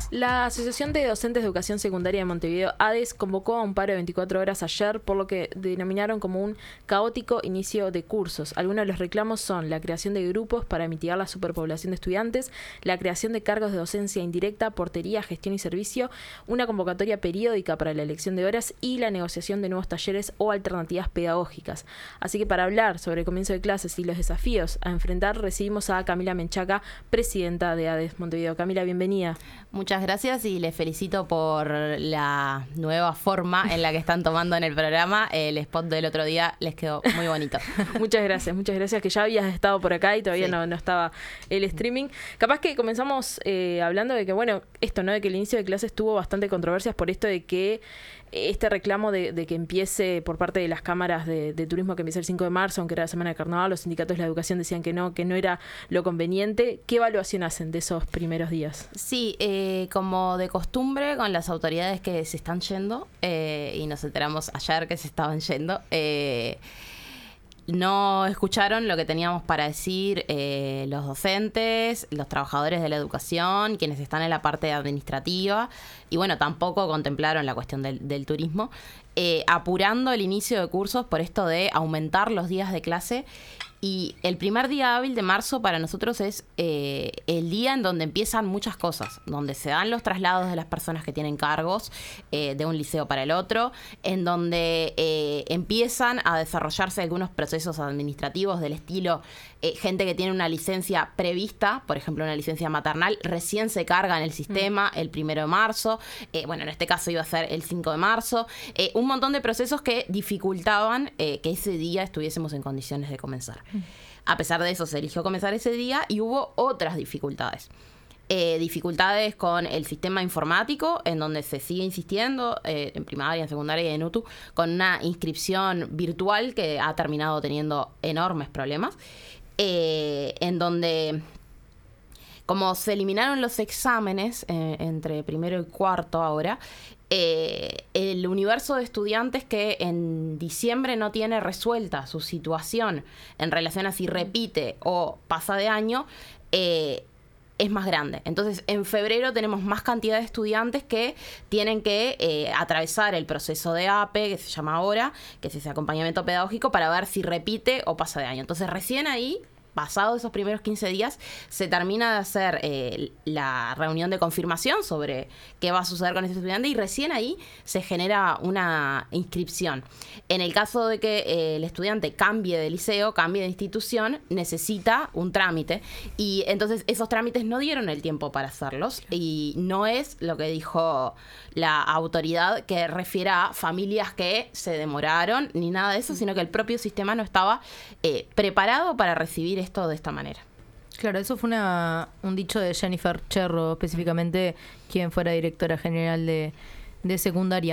La Asociación de Docentes de Educación Secundaria de Montevideo, ADES, convocó a un paro de 24 horas ayer por lo que denominaron como un caótico inicio de cursos. Algunos de los reclamos son la creación de grupos para mitigar la superpoblación de estudiantes, la creación de cargos de docencia indirecta, portería, gestión y servicio, una convocatoria periódica para la elección de horas y la negociación de nuevos talleres o alternativas pedagógicas. Así que para hablar sobre el comienzo de clases y los desafíos a enfrentar, recibimos a Camila Menchaca, presidenta de ADES Montevideo. Camila, bienvenida. Muchas gracias y les felicito por la nueva forma en la que están tomando en el programa. El spot del otro día les quedó muy bonito. Muchas gracias, que ya habías estado por acá y todavía Sí. no estaba el streaming. Capaz que comenzamos hablando de que, bueno, esto, ¿no? De que el inicio de clases tuvo bastante controversias por esto de que este reclamo de que empiece por parte de las cámaras de turismo, que empiece el 5 de marzo, aunque era la semana de carnaval, los sindicatos de la educación decían que no era lo conveniente. ¿Qué evaluación hacen de esos primeros días? Sí, como de costumbre con las autoridades que se están yendo, y nos enteramos ayer que se estaban yendo, no escucharon lo que teníamos para decir los docentes, los trabajadores de la educación, quienes están en la parte administrativa, y bueno, tampoco contemplaron la cuestión del turismo, apurando el inicio de cursos por esto de aumentar los días de clase. Y el primer día hábil de marzo para nosotros es el día en donde empiezan muchas cosas, donde se dan los traslados de las personas que tienen cargos de un liceo para el otro, en donde empiezan a desarrollarse algunos procesos administrativos del estilo gente que tiene una licencia prevista, por ejemplo una licencia maternal, recién se carga en el sistema el 1 de marzo, bueno, en este caso iba a ser el 5 de marzo, un montón de procesos que dificultaban que ese día estuviésemos en condiciones de comenzar. A pesar de eso, se eligió comenzar ese día y hubo otras dificultades. Dificultades con el sistema informático, en donde se sigue insistiendo, en primaria, en secundaria y en UTU, con una inscripción virtual que ha terminado teniendo enormes problemas, en donde, como se eliminaron los exámenes entre primero y cuarto ahora, el universo de estudiantes que en diciembre no tiene resuelta su situación en relación a si repite o pasa de año, es más grande. Entonces, en febrero tenemos más cantidad de estudiantes que tienen que atravesar el proceso de APE, que se llama ahora, que es ese acompañamiento pedagógico, para ver si repite o pasa de año. Entonces, recién ahí, pasados esos primeros 15 días, se termina de hacer la reunión de confirmación sobre qué va a suceder con ese estudiante y recién ahí se genera una inscripción. En el caso de que el estudiante cambie de liceo, cambie de institución, necesita un trámite y entonces esos trámites no dieron el tiempo para hacerlos y no es lo que dijo la autoridad que refiere a familias que se demoraron ni nada de eso, sino que el propio sistema no estaba preparado para recibir esto de esta manera. Claro, eso fue un dicho de Jennifer Cherro, específicamente, quien fuera directora general de secundaria.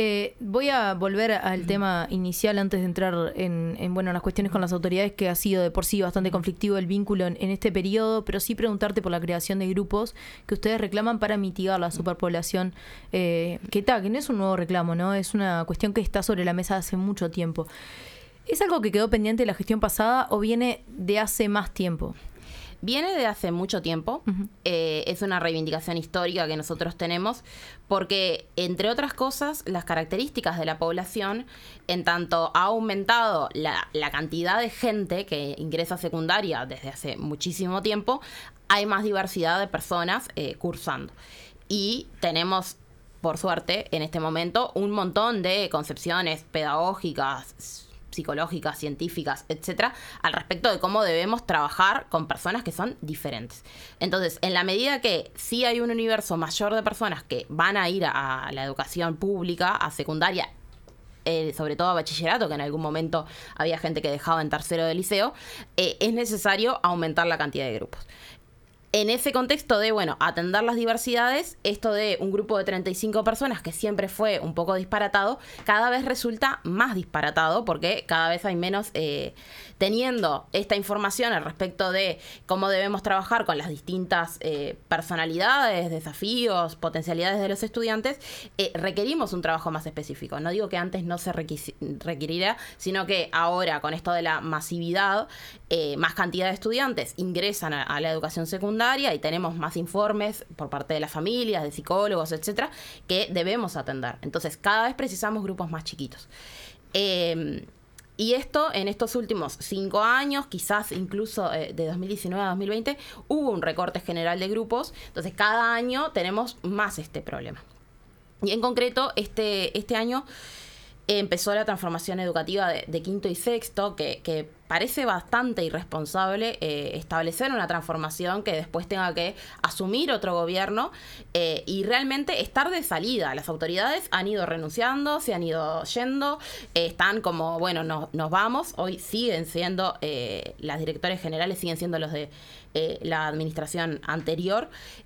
Voy a volver al tema inicial antes de entrar en las cuestiones con las autoridades, que ha sido de por sí bastante conflictivo el vínculo en este periodo, pero sí preguntarte por la creación de grupos que ustedes reclaman para mitigar la superpoblación, que no es un nuevo reclamo, ¿no? Es una cuestión que está sobre la mesa hace mucho tiempo. ¿Es algo que quedó pendiente de la gestión pasada o viene de hace más tiempo? Viene de hace mucho tiempo. Uh-huh. Es una reivindicación histórica que nosotros tenemos porque, entre otras cosas, las características de la población, en tanto ha aumentado la cantidad de gente que ingresa a secundaria desde hace muchísimo tiempo, hay más diversidad de personas cursando. Y tenemos, por suerte, en este momento, un montón de concepciones pedagógicas, psicológicas, científicas, etcétera, al respecto de cómo debemos trabajar con personas que son diferentes. Entonces, en la medida que sí hay un universo mayor de personas que van a ir a la educación pública, a secundaria, sobre todo a bachillerato, que en algún momento había gente que dejaba en tercero de liceo, es necesario aumentar la cantidad de grupos. En ese contexto de, atender las diversidades, esto de un grupo de 35 personas, que siempre fue un poco disparatado, cada vez resulta más disparatado porque cada vez hay menos, teniendo esta información al respecto de cómo debemos trabajar con las distintas personalidades, desafíos, potencialidades de los estudiantes, requerimos un trabajo más específico. No digo que antes no se requiriera, sino que ahora, con esto de la masividad, más cantidad de estudiantes ingresan a la educación secundaria, secundaria y tenemos más informes por parte de las familias, de psicólogos, etcétera, que debemos atender. Entonces, cada vez precisamos grupos más chiquitos. Y esto, en estos últimos 5 años, quizás incluso de 2019 a 2020, hubo un recorte general de grupos. Entonces, cada año tenemos más este problema. Y en concreto, este año empezó la transformación educativa de quinto y sexto, que parece bastante irresponsable establecer una transformación que después tenga que asumir otro gobierno y realmente estar de salida. Las autoridades han ido renunciando, se han ido yendo, están como, bueno, nos vamos. Hoy siguen siendo, las directores generales siguen siendo los de la administración anterior.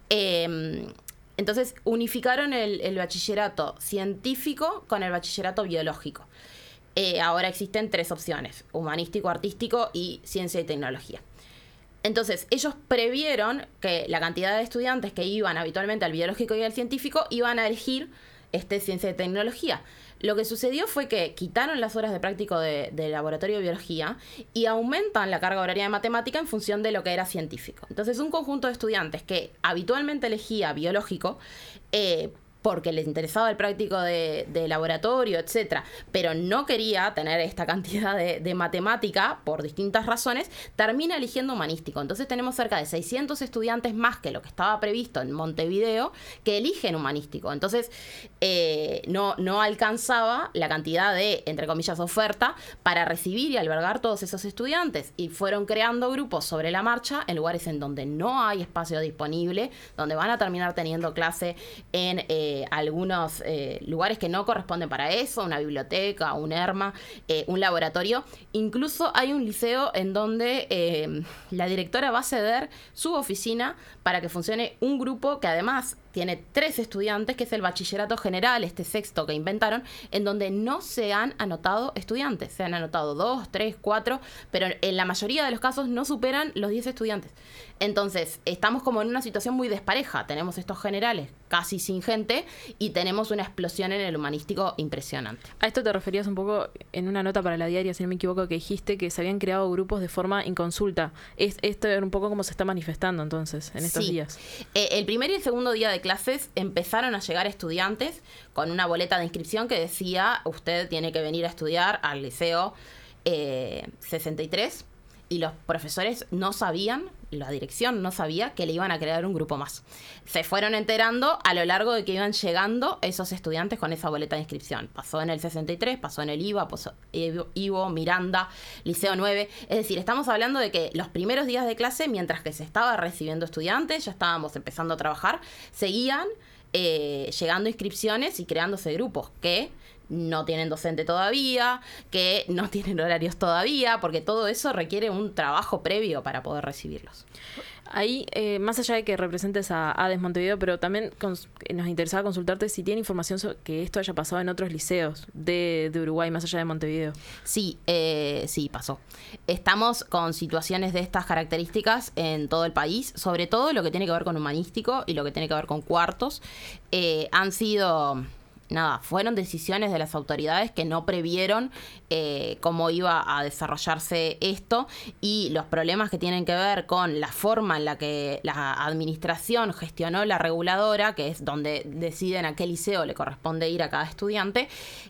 Entonces unificaron el bachillerato científico con el bachillerato biológico. Ahora existen 3 opciones: humanístico, artístico y ciencia y tecnología. Entonces ellos previeron que la cantidad de estudiantes que iban habitualmente al biológico y al científico iban a elegir ciencia y tecnología. Lo que sucedió fue que quitaron las horas de práctico de laboratorio de biología y aumentan la carga horaria de matemática en función de lo que era científico. Entonces, un conjunto de estudiantes que habitualmente elegía biológico, porque les interesaba el práctico de laboratorio, etcétera, pero no quería tener esta cantidad de matemática por distintas razones, termina eligiendo humanístico. Entonces tenemos cerca de 600 estudiantes más que lo que estaba previsto en Montevideo que eligen humanístico. Entonces no alcanzaba la cantidad de, entre comillas, oferta para recibir y albergar todos esos estudiantes, y fueron creando grupos sobre la marcha en lugares en donde no hay espacio disponible, donde van a terminar teniendo clase en algunos lugares que no corresponden para eso, una biblioteca, un ERMA, un laboratorio. Incluso hay un liceo en donde la directora va a ceder su oficina para que funcione un grupo que además tiene 3 estudiantes, que es el bachillerato general, sexto que inventaron, en donde no se han anotado estudiantes. Se han anotado 2, 3, 4, pero en la mayoría de los casos no superan los 10 estudiantes. Entonces, estamos como en una situación muy despareja. Tenemos estos generales casi sin gente y tenemos una explosión en el humanístico impresionante. A esto te referías un poco en una nota para La Diaria, si no me equivoco, que dijiste que se habían creado grupos de forma inconsulta. Esto era un poco como se está manifestando entonces en estos días. El primer y el segundo día de clases empezaron a llegar estudiantes con una boleta de inscripción que decía: usted tiene que venir a estudiar al liceo 63, y los profesores no sabían, la dirección no sabía que le iban a crear un grupo más. Se fueron enterando a lo largo de que iban llegando esos estudiantes con esa boleta de inscripción. Pasó en el 63, pasó en el IVA, pasó Ivo, Miranda, Liceo 9. Es decir, estamos hablando de que los primeros días de clase, mientras que se estaba recibiendo estudiantes, ya estábamos empezando a trabajar, seguían llegando inscripciones y creándose grupos que no tienen docente todavía, que no tienen horarios todavía, porque todo eso requiere un trabajo previo para poder recibirlos. Ahí, más allá de que representes a ADES Montevideo, pero también nos interesaba consultarte si tiene información sobre que esto haya pasado en otros liceos de Uruguay, más allá de Montevideo. Sí, sí, pasó. Estamos con situaciones de estas características en todo el país, sobre todo lo que tiene que ver con humanístico y lo que tiene que ver con cuartos. Han sido... fueron decisiones de las autoridades que no previeron cómo iba a desarrollarse esto, y los problemas que tienen que ver con la forma en la que la administración gestionó la reguladora, que es donde deciden a qué liceo le corresponde ir a cada estudiante,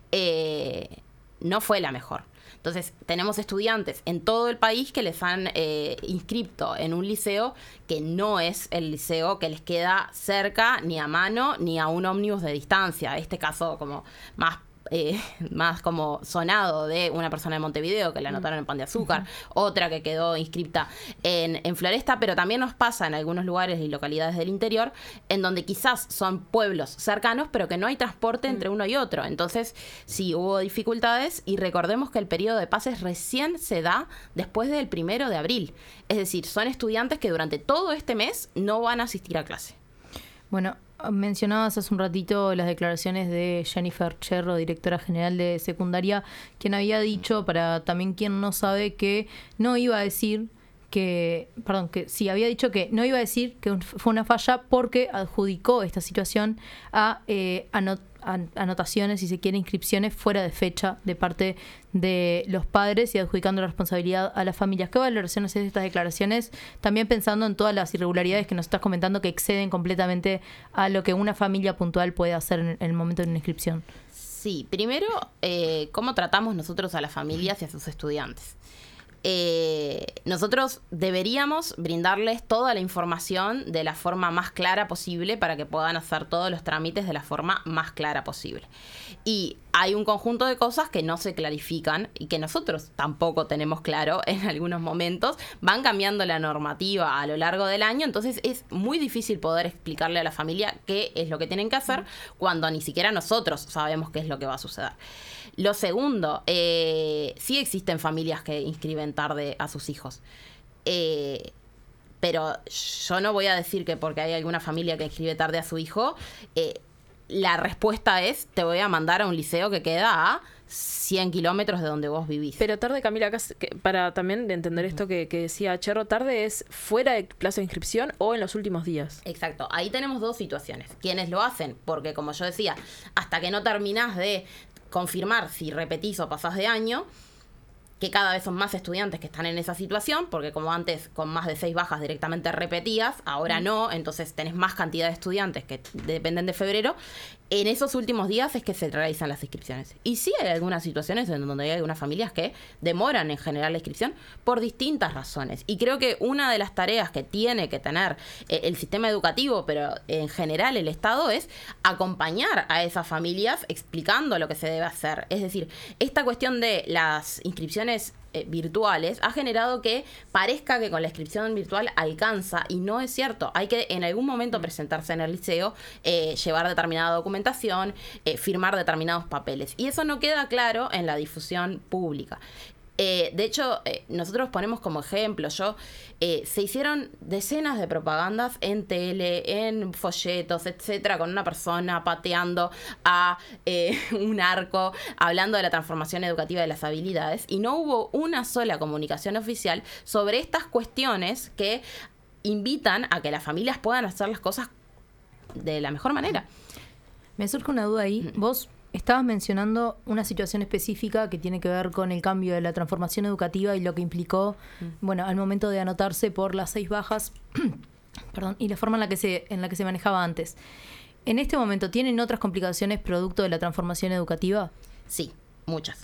no fue la mejor. Entonces, tenemos estudiantes en todo el país que les han inscripto en un liceo que no es el liceo que les queda cerca, ni a mano, ni a un ómnibus de distancia. Este caso como más como sonado de una persona de Montevideo que la anotaron en Pan de Azúcar, otra que quedó inscripta en Floresta, pero también nos pasa en algunos lugares y localidades del interior en donde quizás son pueblos cercanos pero que no hay transporte entre uno y otro. Entonces sí hubo dificultades, y recordemos que el periodo de pases recién se da después del 1 de abril, es decir, son estudiantes que durante todo este mes no van a asistir a clase. Bueno, mencionabas hace un ratito las declaraciones de Jennifer Cherro, directora general de secundaria, quien había dicho, para también quien no sabe, que no iba a decir que había dicho que no iba a decir que fue una falla porque adjudicó esta situación a anotaciones, si se quiere, inscripciones fuera de fecha de parte de los padres y adjudicando la responsabilidad a las familias. ¿Qué valoración haces de estas declaraciones? También pensando en todas las irregularidades que nos estás comentando que exceden completamente a lo que una familia puntual puede hacer en el momento de una inscripción. Sí, primero, ¿cómo tratamos nosotros a las familias y a sus estudiantes? Nosotros deberíamos brindarles toda la información de la forma más clara posible para que puedan hacer todos los trámites de la forma más clara posible. Y hay un conjunto de cosas que no se clarifican y que nosotros tampoco tenemos claro en algunos momentos. Van cambiando la normativa a lo largo del año, entonces es muy difícil poder explicarle a la familia qué es lo que tienen que hacer cuando ni siquiera nosotros sabemos qué es lo que va a suceder. Lo segundo, sí existen familias que inscriben tarde a sus hijos. Pero yo no voy a decir que porque hay alguna familia que inscribe tarde a su hijo, la respuesta es: te voy a mandar a un liceo que queda a 100 kilómetros de donde vos vivís. Pero tarde, Camila, acá, para también entender esto que decía Cherro, tarde es fuera de plazo de inscripción o en los últimos días. Exacto, ahí tenemos dos situaciones. Quienes lo hacen, porque como yo decía, hasta que no terminás de confirmar si repetís o pasás de año, que cada vez son más estudiantes que están en esa situación, porque como antes con más de 6 bajas directamente repetías, ahora no, entonces tenés más cantidad de estudiantes que dependen de febrero. En esos últimos días es que se realizan las inscripciones. Y sí hay algunas situaciones en donde hay algunas familias que demoran en generar la inscripción por distintas razones. Y creo que una de las tareas que tiene que tener el sistema educativo, pero en general el Estado, es acompañar a esas familias explicando lo que se debe hacer. Es decir, esta cuestión de las inscripciones virtuales ha generado que parezca que con la inscripción virtual alcanza, y no es cierto. Hay que en algún momento presentarse en el liceo, llevar determinada documentación, firmar determinados papeles, y eso no queda claro en la difusión pública. De hecho, nosotros ponemos como ejemplo, se hicieron decenas de propagandas en tele, en folletos, etcétera, con una persona pateando a un arco, hablando de la transformación educativa de las habilidades, y no hubo una sola comunicación oficial sobre estas cuestiones que invitan a que las familias puedan hacer las cosas de la mejor manera. Me surge una duda ahí. Vos estabas mencionando una situación específica que tiene que ver con el cambio de la transformación educativa y lo que implicó, bueno, al momento de anotarse por las 6 bajas, perdón, y la forma en la que se manejaba antes. ¿En este momento tienen otras complicaciones producto de la transformación educativa? Sí, muchas.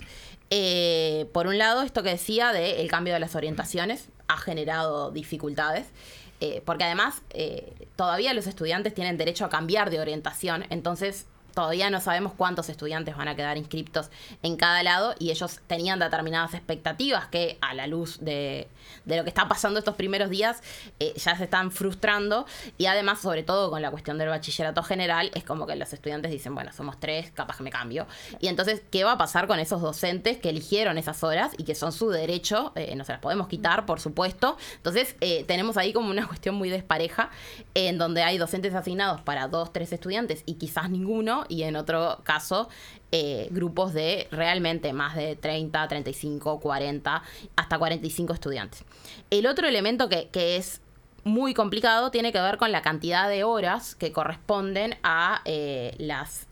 Por un lado, esto que decía del cambio de las orientaciones ha generado dificultades. Porque además todavía los estudiantes tienen derecho a cambiar de orientación, entonces todavía no sabemos cuántos estudiantes van a quedar inscriptos en cada lado, y ellos tenían determinadas expectativas que, a la luz de lo que está pasando estos primeros días, ya se están frustrando. Y además, sobre todo con la cuestión del bachillerato general, es como que los estudiantes dicen: bueno, somos 3, capaz que me cambio. Y entonces, ¿qué va a pasar con esos docentes que eligieron esas horas y que son su derecho? No se las podemos quitar, por supuesto. Entonces, tenemos ahí como una cuestión muy despareja, en donde hay docentes asignados para 2, 3 estudiantes y quizás ninguno, y en otro caso grupos de realmente más de 30, 35, 40, hasta 45 estudiantes. El otro elemento que es muy complicado tiene que ver con la cantidad de horas que corresponden a las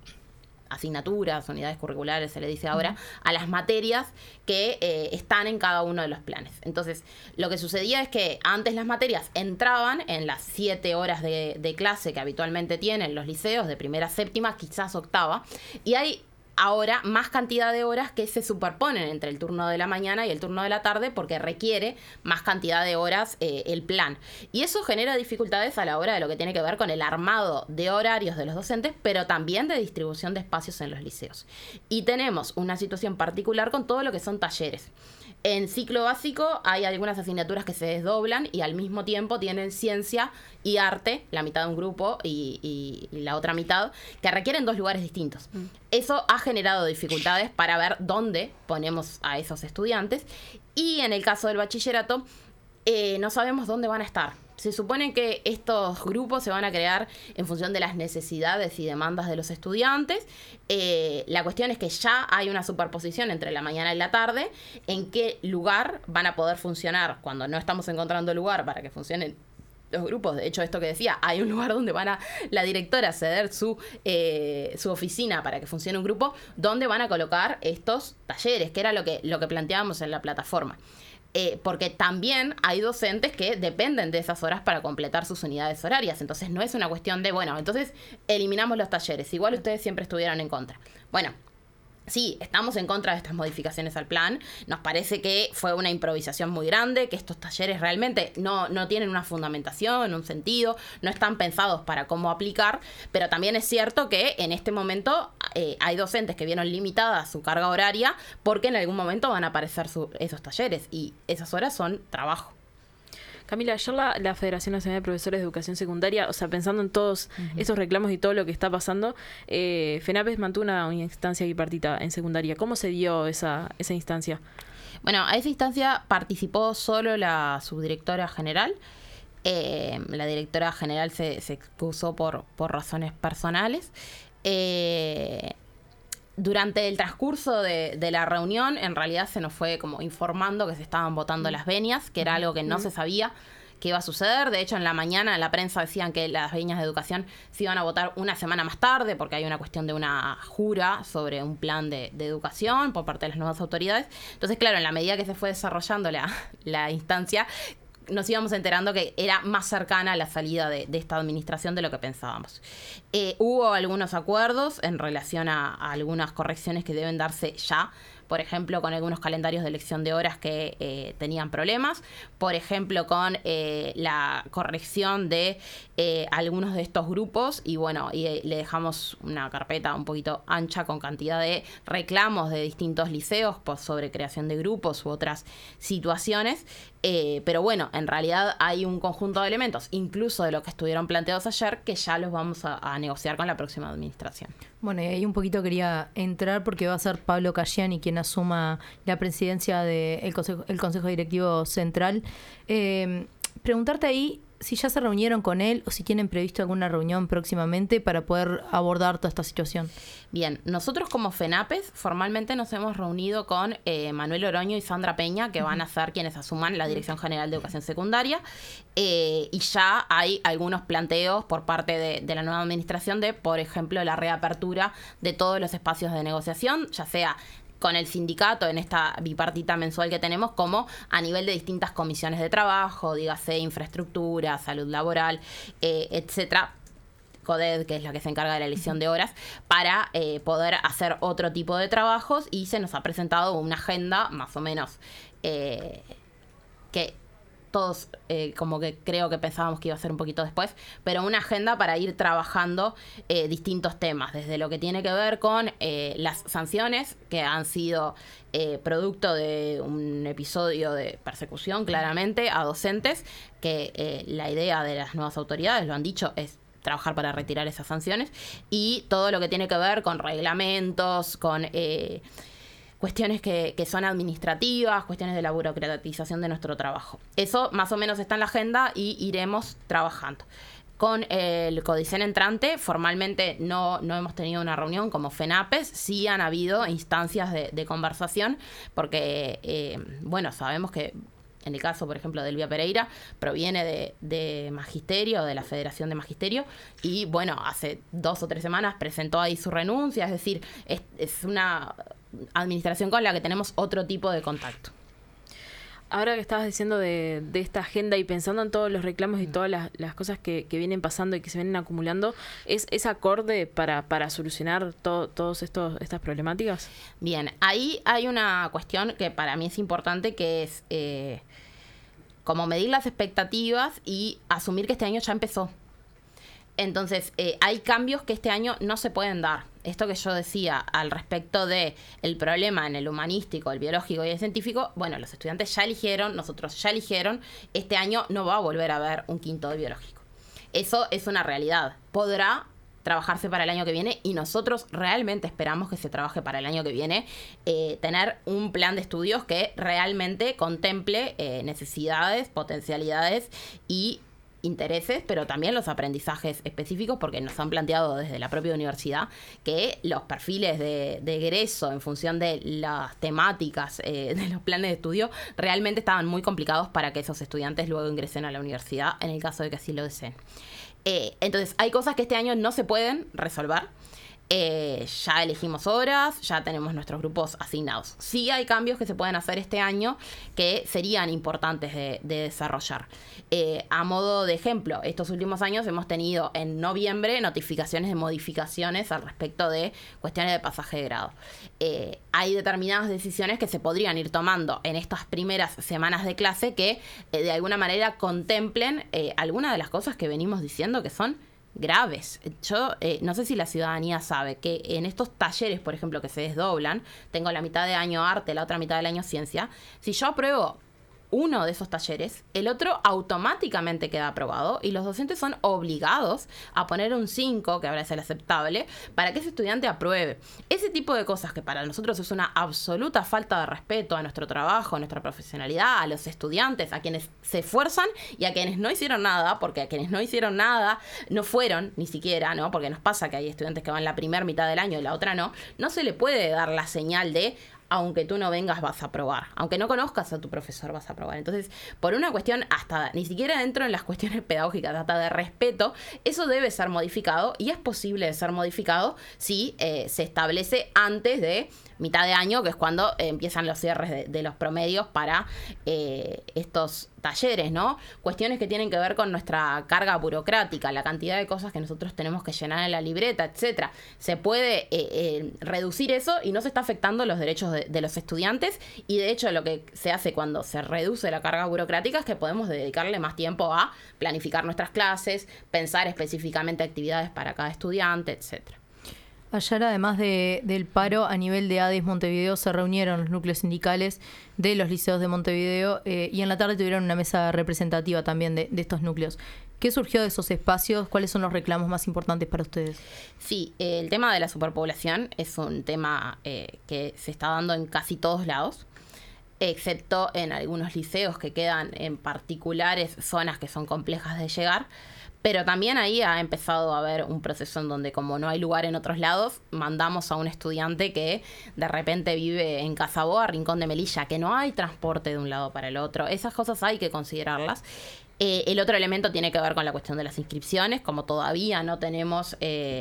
asignaturas, unidades curriculares, se le dice ahora, a las materias que están en cada uno de los planes. Entonces, lo que sucedía es que antes las materias entraban en las 7 horas de clase que habitualmente tienen los liceos, de primera a séptima, quizás octava, y hay ahora más cantidad de horas que se superponen entre el turno de la mañana y el turno de la tarde, porque requiere más cantidad de horas el plan. Y eso genera dificultades a la hora de lo que tiene que ver con el armado de horarios de los docentes, pero también de distribución de espacios en los liceos. Y tenemos una situación particular con todo lo que son talleres. En ciclo básico hay algunas asignaturas que se desdoblan y al mismo tiempo tienen ciencia y arte, la mitad de un grupo y la otra mitad, que requieren 2 lugares distintos. Eso ha generado dificultades para ver dónde ponemos a esos estudiantes, y en el caso del bachillerato no sabemos dónde van a estar. Se supone que estos grupos se van a crear en función de las necesidades y demandas de los estudiantes. La cuestión es que ya hay una superposición entre la mañana y la tarde. ¿En qué lugar van a poder funcionar cuando no estamos encontrando lugar para que funcionen los grupos. De hecho, esto que decía, hay un lugar donde van a la directora ceder su oficina para que funcione un grupo, donde van a colocar estos talleres, que era lo que planteábamos en la plataforma. Porque también hay docentes que dependen de esas horas para completar sus unidades horarias. Entonces no es una cuestión de, bueno, entonces eliminamos los talleres. Igual ustedes siempre estuvieron en contra. Bueno, sí, estamos en contra de estas modificaciones al plan. Nos parece que fue una improvisación muy grande, que estos talleres realmente no tienen una fundamentación, un sentido, no están pensados para cómo aplicar, pero también es cierto que en este momento hay docentes que vieron limitada su carga horaria porque en algún momento van a aparecer esos talleres y esas horas son trabajo. Camila, ayer la Federación Nacional de Profesores de Educación Secundaria, o sea, pensando en todos esos reclamos y todo lo que está pasando, FENAPES mantuvo una instancia bipartita en secundaria. ¿Cómo se dio esa instancia? Bueno, a esa instancia participó solo la subdirectora general. La directora general se excusó por razones personales. Durante el transcurso de la reunión, en realidad se nos fue como informando que se estaban votando las venias, que era algo que no se sabía que iba a suceder. De hecho, en la mañana en la prensa decían que las venias de educación se iban a votar una semana más tarde, porque hay una cuestión de una jura sobre un plan de educación por parte de las nuevas autoridades. Entonces, claro, en la medida que se fue desarrollando la instancia, nos íbamos enterando que era más cercana a la salida de esta administración de lo que pensábamos. Hubo algunos acuerdos en relación a algunas correcciones que deben darse ya, por ejemplo, con algunos calendarios de elección de horas que tenían problemas, por ejemplo, con la corrección de algunos de estos grupos, y bueno, le dejamos una carpeta un poquito ancha con cantidad de reclamos de distintos liceos sobre creación de grupos u otras situaciones, pero bueno, en realidad hay un conjunto de elementos, incluso de lo que estuvieron planteados ayer, que ya los vamos a negociar con la próxima administración. Bueno, y ahí un poquito quería entrar porque va a ser Pablo Cayani quien asuma la presidencia del Consejo Directivo Central. Preguntarte ahí si ya se reunieron con él o si tienen previsto alguna reunión próximamente para poder abordar toda esta situación. Bien, nosotros como FENAPES formalmente nos hemos reunido con Manuel Oroño y Sandra Peña, que van a ser quienes asuman la Dirección General de Educación Secundaria, y ya hay algunos planteos por parte de la nueva administración de, por ejemplo, la reapertura de todos los espacios de negociación, ya sea con el sindicato en esta bipartita mensual que tenemos, como a nivel de distintas comisiones de trabajo, dígase infraestructura, salud laboral, etcétera, CODED, que es la que se encarga de la elección de horas, para poder hacer otro tipo de trabajos, y se nos ha presentado una agenda más o menos que todos como que creo que pensábamos que iba a ser un poquito después, pero una agenda para ir trabajando distintos temas, desde lo que tiene que ver con las sanciones que han sido producto de un episodio de persecución claramente a docentes, que la idea de las nuevas autoridades, lo han dicho, es trabajar para retirar esas sanciones, y todo lo que tiene que ver con reglamentos, con cuestiones que son administrativas, cuestiones de la burocratización de nuestro trabajo. Eso más o menos está en la agenda y iremos trabajando. Con el Codicen entrante, formalmente no hemos tenido una reunión como FENAPES, sí han habido instancias de conversación, porque, bueno, sabemos que en el caso, por ejemplo, de Elvia Pereira, proviene de Magisterio, de la Federación de Magisterio, y bueno, hace 2 o 3 semanas presentó ahí su renuncia, es decir, es una administración con la que tenemos otro tipo de contacto. Ahora que estabas diciendo de esta agenda y pensando en todos los reclamos y todas las cosas que vienen pasando y que se vienen acumulando, ¿es acorde para solucionar todas estas problemáticas? Bien, ahí hay una cuestión que para mí es importante, que es como medir las expectativas y asumir que este año ya empezó. Entonces, hay cambios que este año no se pueden dar. Esto que yo decía al respecto de el problema en el humanístico, el biológico y el científico, bueno, los estudiantes ya eligieron, nosotros ya eligieron, este año no va a volver a haber un quinto de biológico. Eso es una realidad. Podrá trabajarse para el año que viene, y nosotros realmente esperamos que se trabaje para el año que viene, tener un plan de estudios que realmente contemple necesidades, potencialidades y intereses, pero también los aprendizajes específicos, porque nos han planteado desde la propia universidad que los perfiles de egreso en función de las temáticas de los planes de estudio realmente estaban muy complicados para que esos estudiantes luego ingresen a la universidad en el caso de que así lo deseen. Entonces hay cosas que este año no se pueden resolver. Ya elegimos horas, ya tenemos nuestros grupos asignados. Sí hay cambios que se pueden hacer este año que serían importantes de desarrollar. A modo de ejemplo, estos últimos años hemos tenido en noviembre notificaciones de modificaciones al respecto de cuestiones de pasaje de grado. Hay determinadas decisiones que se podrían ir tomando en estas primeras semanas de clase que de alguna manera contemplen algunas de las cosas que venimos diciendo que son graves. Yo no sé si la ciudadanía sabe que en estos talleres, por ejemplo, que se desdoblan, tengo la mitad de año arte, la otra mitad del año ciencia, si yo apruebo uno de esos talleres, el otro automáticamente queda aprobado y los docentes son obligados a poner un 5, que ahora es el aceptable, para que ese estudiante apruebe. Ese tipo de cosas que para nosotros es una absoluta falta de respeto a nuestro trabajo, a nuestra profesionalidad, a los estudiantes, a quienes se esfuerzan y a quienes no hicieron nada, porque a quienes no hicieron nada no fueron ni siquiera, ¿no? Porque nos pasa que hay estudiantes que van la primera mitad del año y la otra no se le puede dar la señal de aunque tú no vengas vas a aprobar, aunque no conozcas a tu profesor vas a aprobar. Entonces, por una cuestión hasta, ni siquiera dentro de las cuestiones pedagógicas, hasta de respeto, eso debe ser modificado y es posible de ser modificado si se establece antes de mitad de año, que es cuando empiezan los cierres de los promedios para estos talleres, ¿no? Cuestiones que tienen que ver con nuestra carga burocrática, la cantidad de cosas que nosotros tenemos que llenar en la libreta, etcétera. Se puede reducir eso y no se está afectando los derechos de los estudiantes, y de hecho lo que se hace cuando se reduce la carga burocrática es que podemos dedicarle más tiempo a planificar nuestras clases, pensar específicamente actividades para cada estudiante, etcétera. Ayer, además del paro, a nivel de ADES Montevideo se reunieron los núcleos sindicales de los liceos de Montevideo y en la tarde tuvieron una mesa representativa también de estos núcleos. ¿Qué surgió de esos espacios? ¿Cuáles son los reclamos más importantes para ustedes? Sí, el tema de la superpoblación es un tema que se está dando en casi todos lados, excepto en algunos liceos que quedan en particulares zonas que son complejas de llegar. Pero también ahí ha empezado a haber un proceso en donde, como no hay lugar en otros lados, mandamos a un estudiante que de repente vive en Casaboa, Rincón de Melilla, que no hay transporte de un lado para el otro. Esas cosas hay que considerarlas. El otro elemento tiene que ver con la cuestión de las inscripciones. Como todavía no tenemos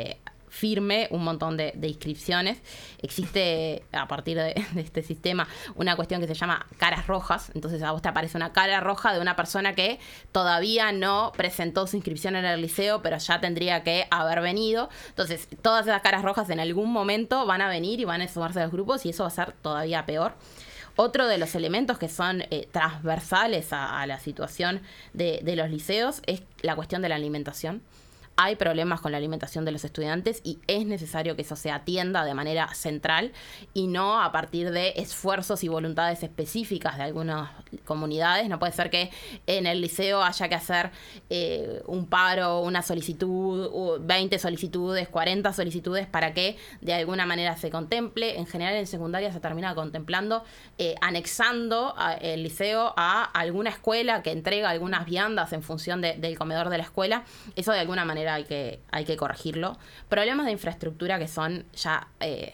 firme un montón de inscripciones, existe a partir de este sistema una cuestión que se llama caras rojas. Entonces a vos te aparece una cara roja de una persona que todavía no presentó su inscripción en el liceo, pero ya tendría que haber venido. Entonces todas esas caras rojas en algún momento van a venir y van a sumarse a los grupos, y eso va a ser todavía peor. Otro de los elementos que son transversales a la situación de los liceos es la cuestión de la alimentación. Hay problemas con la alimentación de los estudiantes y es necesario que eso se atienda de manera central y no a partir de esfuerzos y voluntades específicas de algunas comunidades. No puede ser que en el liceo haya que hacer un paro, una solicitud, 20 solicitudes, 40 solicitudes para que de alguna manera se contemple. En general en secundaria se termina contemplando, anexando el liceo a alguna escuela que entrega algunas viandas en función del comedor de la escuela. Eso de alguna manera hay que corregirlo. Problemas de infraestructura que son ya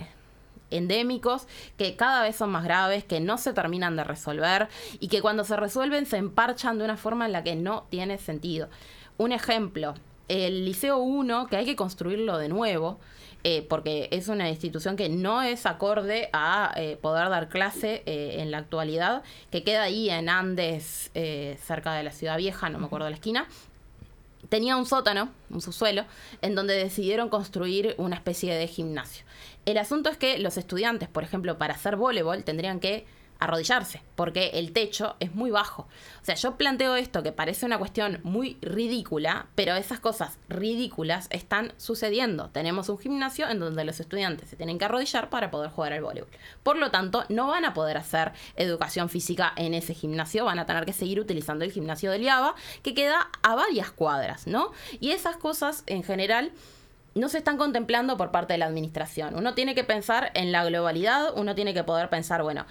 endémicos, que cada vez son más graves, que no se terminan de resolver y que cuando se resuelven se emparchan de una forma en la que no tiene sentido. Un ejemplo, el Liceo 1, que hay que construirlo de nuevo, porque es una institución que no es acorde a poder dar clase en la actualidad, que queda ahí en Andes, cerca de la Ciudad Vieja, no me acuerdo de la esquina. Tenía un sótano, un subsuelo, en donde decidieron construir una especie de gimnasio. El asunto es que los estudiantes, por ejemplo, para hacer voleibol tendrían que arrodillarse, porque el techo es muy bajo. O sea, yo planteo esto que parece una cuestión muy ridícula, pero esas cosas ridículas están sucediendo. Tenemos un gimnasio en donde los estudiantes se tienen que arrodillar para poder jugar al voleibol. Por lo tanto, no van a poder hacer educación física en ese gimnasio, van a tener que seguir utilizando el gimnasio del IABA, que queda a varias cuadras, ¿no? Y esas cosas, en general, no se están contemplando por parte de la administración. Uno tiene que pensar en la globalidad, uno tiene que poder pensar, bueno,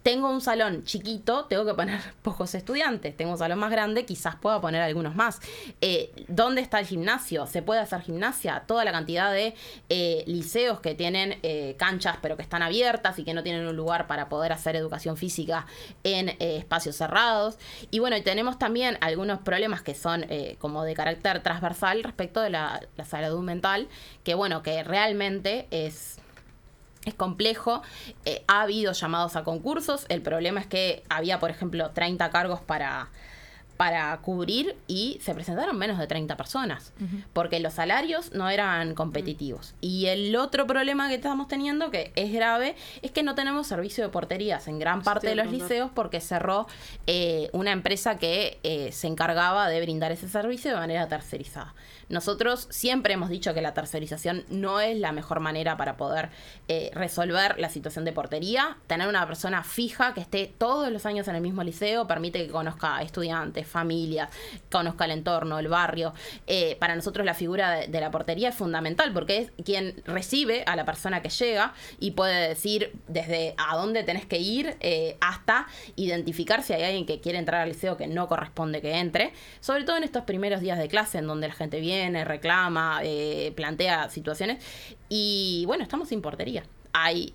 tengo un salón chiquito, tengo que poner pocos estudiantes. Tengo un salón más grande, quizás pueda poner algunos más. ¿Dónde está el gimnasio? ¿Se puede hacer gimnasia? Toda la cantidad de liceos que tienen canchas pero que están abiertas y que no tienen un lugar para poder hacer educación física en espacios cerrados. Y bueno, y tenemos también algunos problemas que son como de carácter transversal respecto de la salud mental, que bueno, que realmente es complejo. Ha habido llamados a concursos. El problema es que había, por ejemplo, 30 cargos para cubrir y se presentaron menos de 30 personas, porque los salarios no eran competitivos. Y el otro problema que estamos teniendo, que es grave, es que no tenemos servicio de porterías en gran parte de los liceos, porque cerró una empresa que se encargaba de brindar ese servicio de manera tercerizada. Nosotros siempre hemos dicho que la tercerización no es la mejor manera para poder resolver la situación de portería. Tener una persona fija que esté todos los años en el mismo liceo permite que conozca a estudiantes, familias, conozca el entorno, el barrio. Para nosotros la figura de la portería es fundamental, porque es quien recibe a la persona que llega y puede decir desde a dónde tenés que ir hasta identificar si hay alguien que quiere entrar al liceo que no corresponde que entre, sobre todo en estos primeros días de clase en donde la gente viene, reclama, plantea situaciones. Y bueno, estamos sin portería. Hay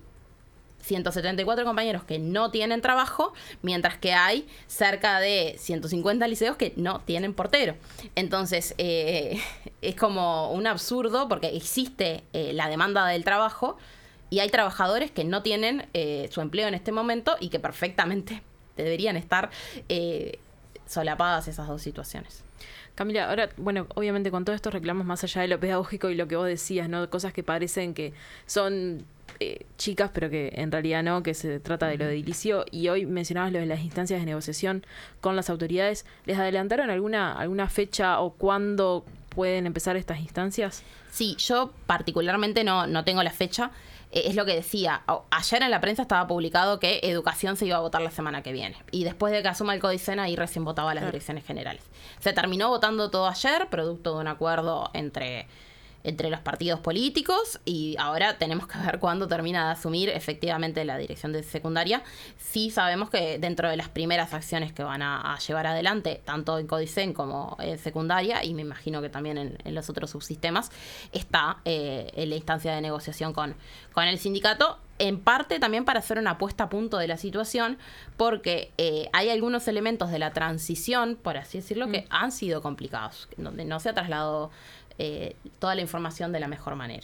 174 compañeros que no tienen trabajo, mientras que hay cerca de 150 liceos que no tienen portero. Entonces, es como un absurdo, porque existe la demanda del trabajo y hay trabajadores que no tienen su empleo en este momento y que perfectamente deberían estar solapadas esas dos situaciones. Camila, ahora, bueno, obviamente con todos estos reclamos más allá de lo pedagógico y lo que vos decías, ¿no? Cosas que parecen que son chicas, pero que en realidad no, que se trata de lo de edilicio, y hoy mencionabas lo de las instancias de negociación con las autoridades. ¿Les adelantaron alguna fecha o cuándo pueden empezar estas instancias? Sí, yo particularmente no tengo la fecha. Es lo que decía. Ayer en la prensa estaba publicado que educación se iba a votar la semana que viene. Y después de que asuma el Codicen, ahí recién votaba las direcciones generales. Se terminó votando todo ayer, producto de un acuerdo entre los partidos políticos, y ahora tenemos que ver cuándo termina de asumir efectivamente la dirección de secundaria. Sí sabemos que dentro de las primeras acciones que van a llevar adelante, tanto en Codicen como en secundaria, y me imagino que también en los otros subsistemas, está en la instancia de negociación con el sindicato, en parte también para hacer una puesta a punto de la situación, porque hay algunos elementos de la transición, por así decirlo, que han sido complicados, donde no se ha trasladado toda la información de la mejor manera.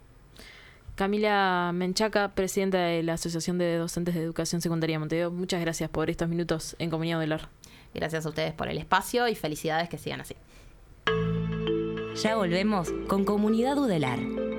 Camila Menchaca, presidenta de la Asociación de Docentes de Educación Secundaria de Montevideo, muchas gracias por estos minutos en Comunidad Udelar. Gracias a ustedes por el espacio y felicidades, que sigan así. Ya volvemos con Comunidad Udelar.